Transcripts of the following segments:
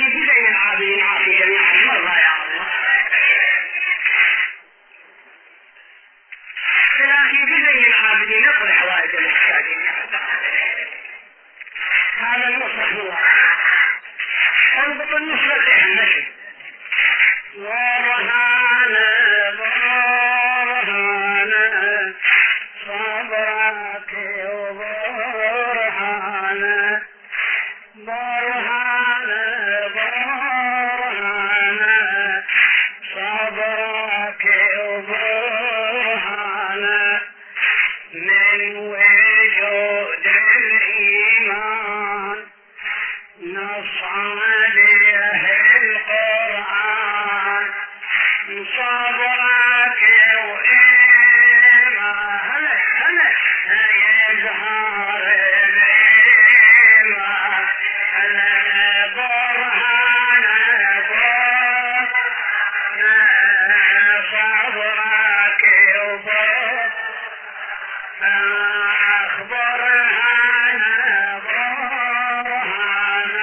تلاقي بزين العابدين عافي جميعا مرة يا الله، تلاقي بزين العابدين يقضي حوائج المحتاجين يا الله. هذا النصح الله. انضبط النصرة النشد برهان برهان صبرك وبرهان برهان برهان صبرك وبرهان من وجود الإيمان نص عليه القرآن صبرك وإيمان يظهر الإيمان برهان صبرك وبرهان أخبرهان برهان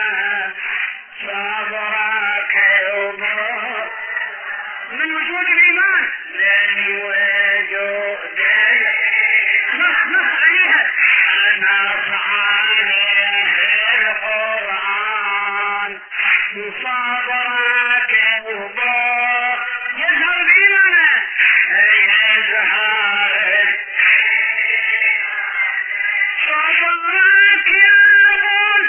صبرك وبرهان من وجود الإيمان من وجود نص عليها نص عليه القرآن صبرك وبرهان يظهر الإيمان يظهر صبرك يا من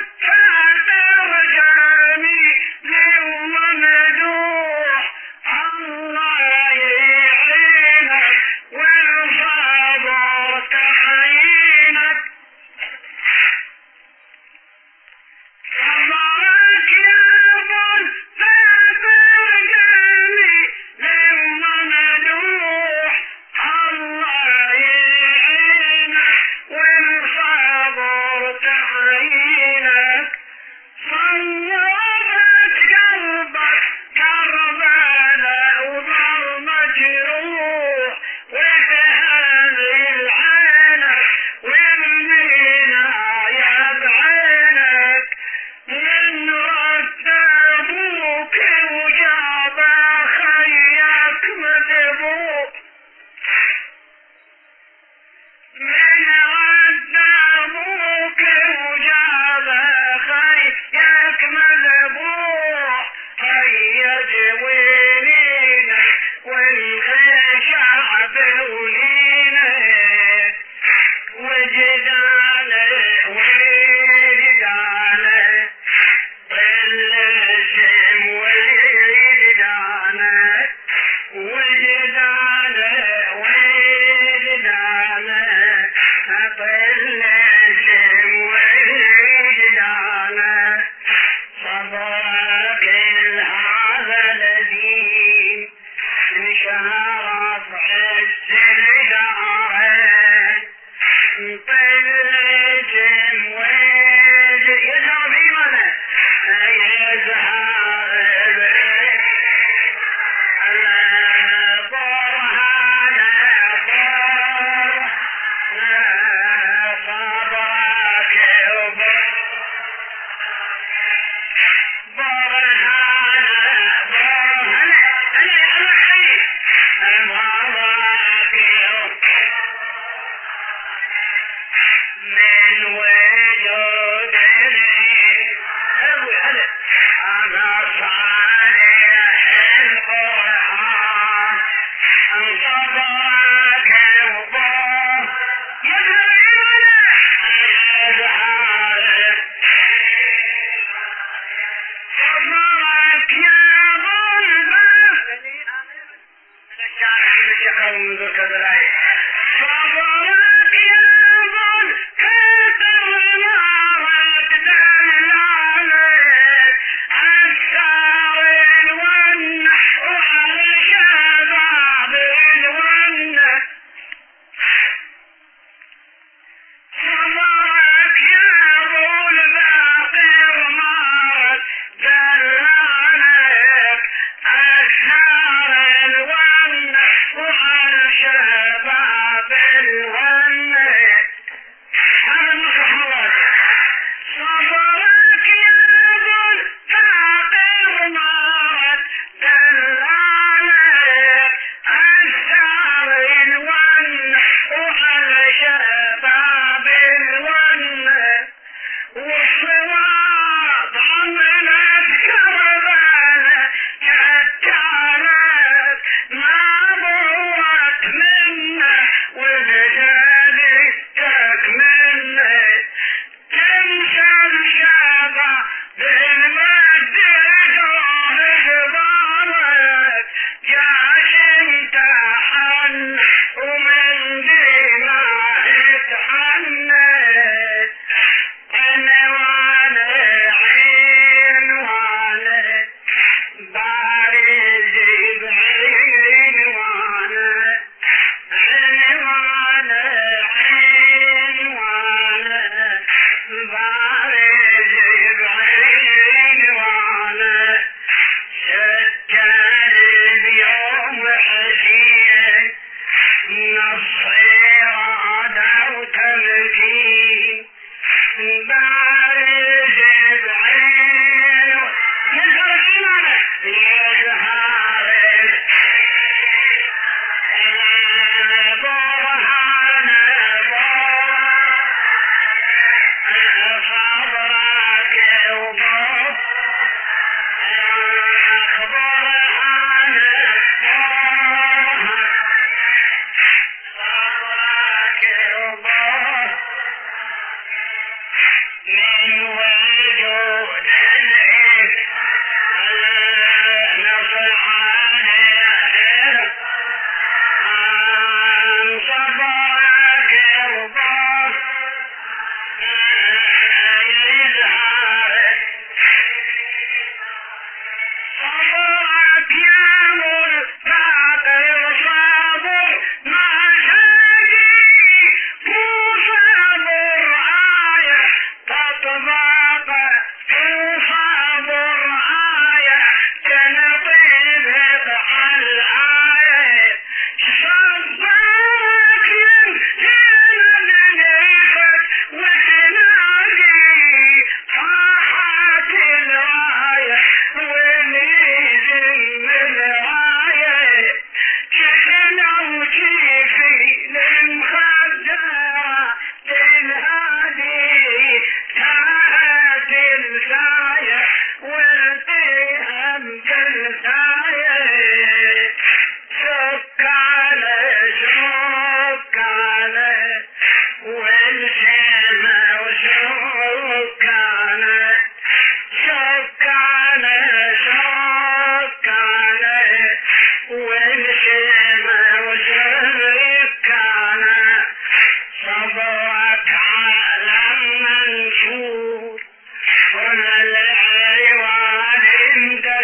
فترجمي اليوم مدوح الله يعينك والصبر تعينك صبرك يا من فترجمي اليوم مدوح الله يعينك والصبر تعينك صلبت قلبك كربلاء وظل مجروح وتهذل عينك والمنايا بعينك من رد ابوك وجاب خيك مذبوح من رد ابوك وجاب خيك مذبوح هيا جوينينا والخشعب ولينا وجدانه وجدانه بالشم وجدانه وجدانه وجدانه بالشم وجدانه صبرك هذا الذي انشهر في عز الدارين بالشم يظهر إيمانه يظهر برهان صبرك برهان من وجود أنا صالح القرآن صبرك وبرهان يظهر صبرك يا صبرك يا من كثر نارك دلالك الثار الونه وعلى شباب الونه صبرك يا ابو الباقر مارك دلالك الثار الونه وعلى شباب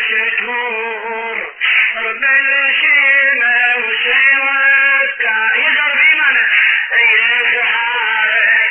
مشكور بالشيمة وسوتك يقرب إيمانه يزحارك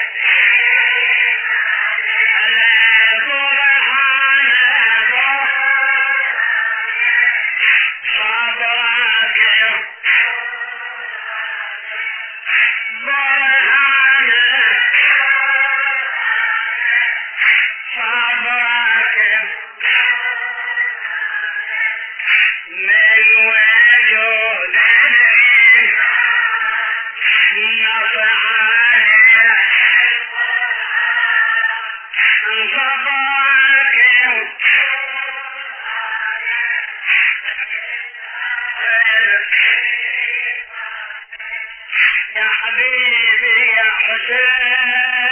يا حبيبي يا حسين